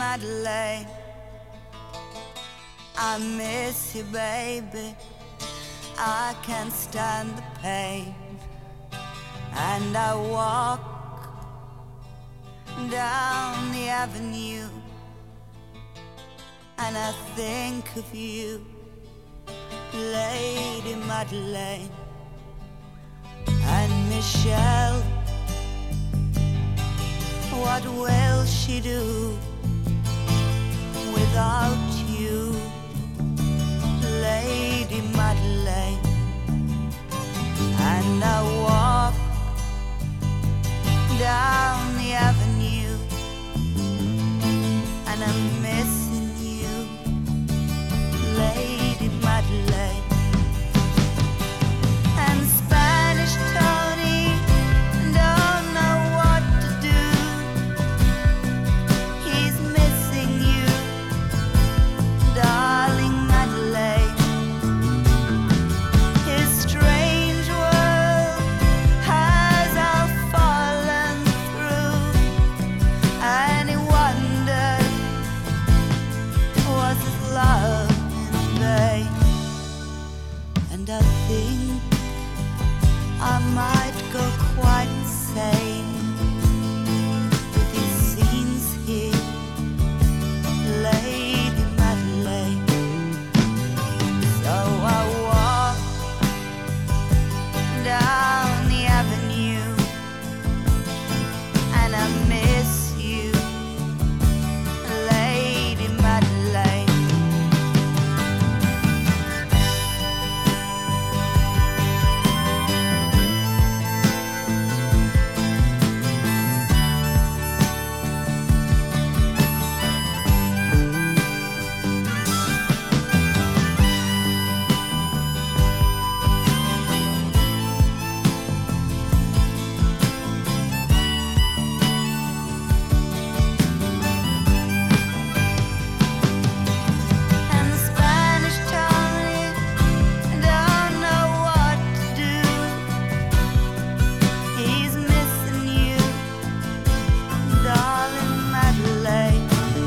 Madeleine. I miss you, baby. I can't stand the pain. And I walk down the avenue, and I think of you, Lady Madeleine. And Michelle, what will she do without you, Lady Madeleine? And I walk down the avenue, and I'm missing you, Lady Madeleine. And Spanish Tony don't know what to do. He's missing you, darling Madeleine. His strange world has all fallen through, and he wondered, was his love in vain? And I think I might go quite insane with these scenes here, Lady Madeleine. So I walk down the avenue, and I miss you, Lady Madeleine. And Spanish Tony don't know what to do. He's missing you, darling Madeleine.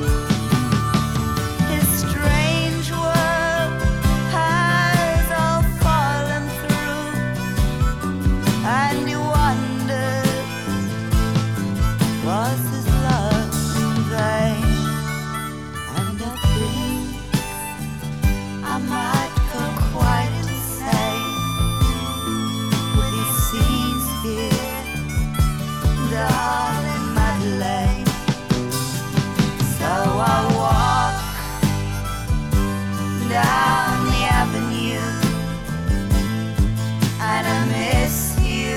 His strange world has all fallen through, and he wonders, was his love in vain? And I think I might go quite insane with these scenes here, darling Madeleine. So I walk down the avenue, and I miss you,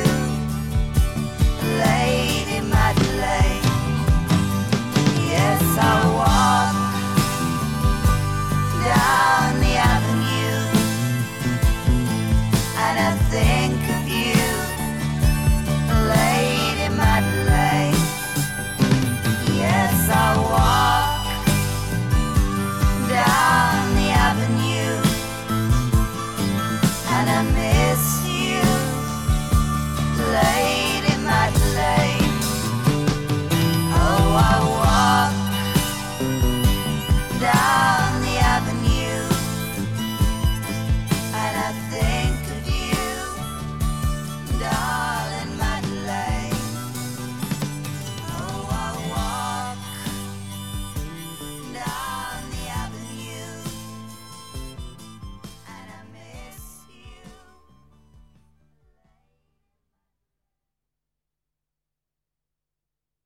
Lady Madeleine. Yes, I walk down the avenue, and I think of you, Lady Madeleine. Yes, I walk down the avenue, and I miss you, Lady Madeleine. Oh, I walk down